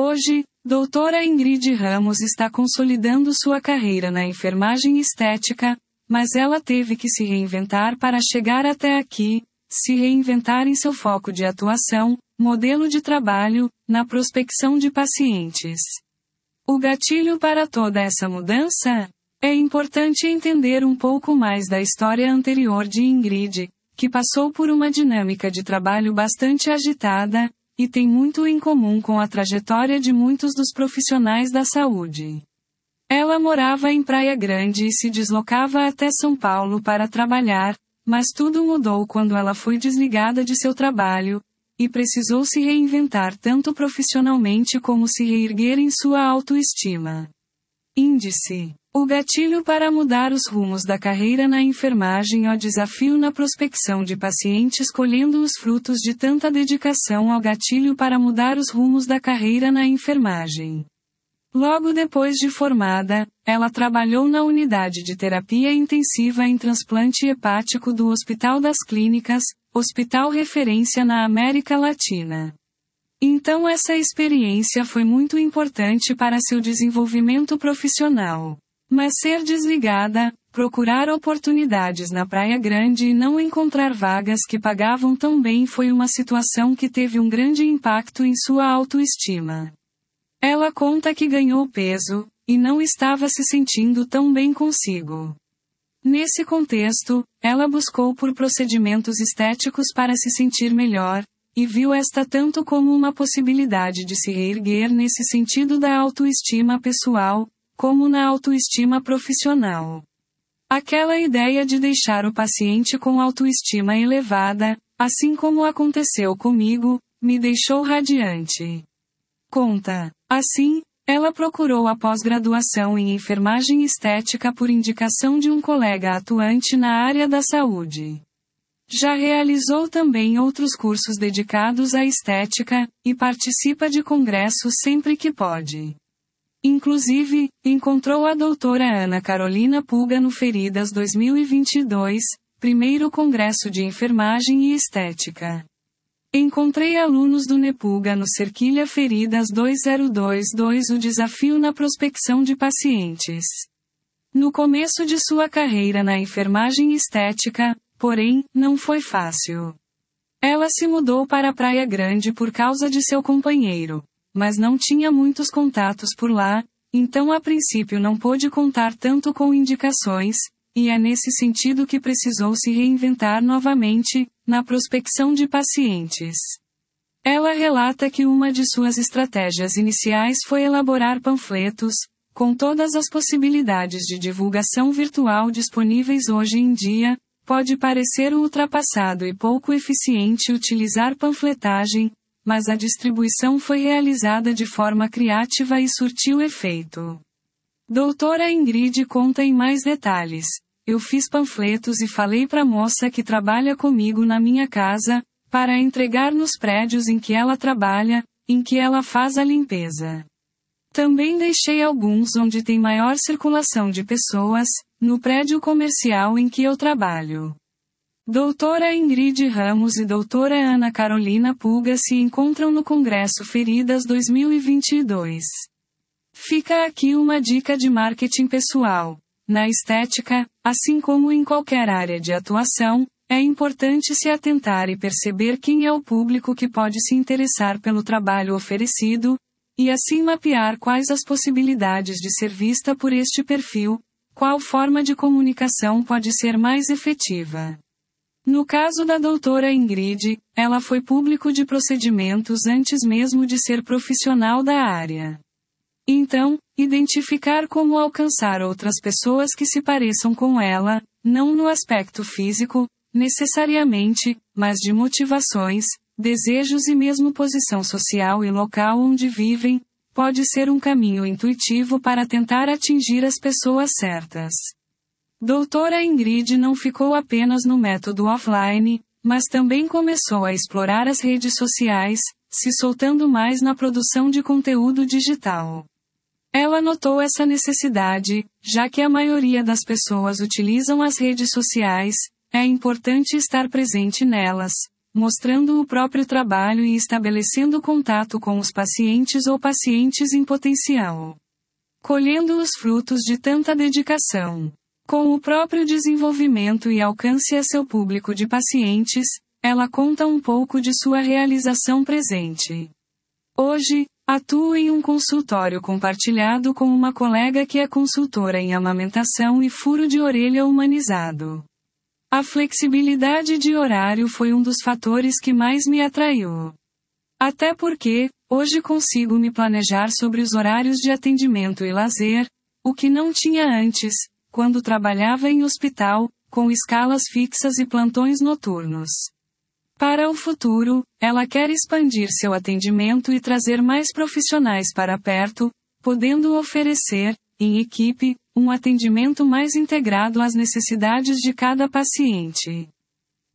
Hoje, doutora Ingrid Ramos está consolidando sua carreira na enfermagem estética, mas ela teve que se reinventar para chegar até aqui, se reinventar em seu foco de atuação, modelo de trabalho, na prospecção de pacientes. O gatilho para toda essa mudança? É importante entender um pouco mais da história anterior de Ingrid, que passou por uma dinâmica de trabalho bastante agitada, e tem muito em comum com a trajetória de muitos dos profissionais da saúde. Ela morava em Praia Grande e se deslocava até São Paulo para trabalhar, mas tudo mudou quando ela foi desligada de seu trabalho, e precisou se reinventar tanto profissionalmente como se reerguer em sua autoestima. Índice. O gatilho para mudar os rumos da carreira na enfermagem é o desafio na prospecção de pacientes colhendo os frutos de tanta dedicação ao gatilho para mudar os rumos da carreira na enfermagem. Logo depois de formada, ela trabalhou na unidade de terapia intensiva em transplante hepático do Hospital das Clínicas, hospital referência na América Latina. Então essa experiência foi muito importante para seu desenvolvimento profissional. Mas ser desligada, procurar oportunidades na Praia Grande e não encontrar vagas que pagavam tão bem foi uma situação que teve um grande impacto em sua autoestima. Ela conta que ganhou peso, e não estava se sentindo tão bem consigo. Nesse contexto, ela buscou por procedimentos estéticos para se sentir melhor, e viu esta tanto como uma possibilidade de se reerguer nesse sentido da autoestima pessoal, como na autoestima profissional. Aquela ideia de deixar o paciente com autoestima elevada, assim como aconteceu comigo, me deixou radiante. Conta. Assim, ela procurou a pós-graduação em enfermagem estética por indicação de um colega atuante na área da saúde. Já realizou também outros cursos dedicados à estética, e participa de congressos sempre que pode. Inclusive, encontrou a doutora Ana Carolina Puga no Feridas 2022, primeiro congresso de enfermagem e estética. Encontrei alunos do Nepuga no Cerquilha Feridas 2022 o desafio na prospecção de pacientes. No começo de sua carreira na enfermagem estética, porém, não foi fácil. Ela se mudou para Praia Grande por causa de seu companheiro, mas não tinha muitos contatos por lá, então a princípio não pôde contar tanto com indicações, e é nesse sentido que precisou se reinventar novamente, na prospecção de pacientes. Ela relata que uma de suas estratégias iniciais foi elaborar panfletos, com todas as possibilidades de divulgação virtual disponíveis hoje em dia, pode parecer ultrapassado e pouco eficiente utilizar panfletagem, mas a distribuição foi realizada de forma criativa e surtiu efeito. Doutora Ingrid conta em mais detalhes. Eu fiz panfletos e falei pra moça que trabalha comigo na minha casa, para entregar nos prédios em que ela trabalha, em que ela faz a limpeza. Também deixei alguns onde tem maior circulação de pessoas, no prédio comercial em que eu trabalho. Doutora Ingrid Ramos e doutora Ana Carolina Puga se encontram no Congresso Feridas 2022. Fica aqui uma dica de marketing pessoal. Na estética, assim como em qualquer área de atuação, é importante se atentar e perceber quem é o público que pode se interessar pelo trabalho oferecido, e assim mapear quais as possibilidades de ser vista por este perfil, qual forma de comunicação pode ser mais efetiva. No caso da doutora Ingrid, ela foi público de procedimentos antes mesmo de ser profissional da área. Então, identificar como alcançar outras pessoas que se pareçam com ela, não no aspecto físico, necessariamente, mas de motivações, desejos e mesmo posição social e local onde vivem, pode ser um caminho intuitivo para tentar atingir as pessoas certas. Doutora Ingrid não ficou apenas no método offline, mas também começou a explorar as redes sociais, se soltando mais na produção de conteúdo digital. Ela notou essa necessidade, já que a maioria das pessoas utilizam as redes sociais, é importante estar presente nelas, mostrando o próprio trabalho e estabelecendo contato com os pacientes ou pacientes em potencial. Colhendo os frutos de tanta dedicação. Com o próprio desenvolvimento e alcance a seu público de pacientes, ela conta um pouco de sua realização presente. Hoje, atuo em um consultório compartilhado com uma colega que é consultora em amamentação e furo de orelha humanizado. A flexibilidade de horário foi um dos fatores que mais me atraiu. Até porque, hoje consigo me planejar sobre os horários de atendimento e lazer, o que não tinha antes, quando trabalhava em hospital, com escalas fixas e plantões noturnos. Para o futuro, ela quer expandir seu atendimento e trazer mais profissionais para perto, podendo oferecer, em equipe, um atendimento mais integrado às necessidades de cada paciente.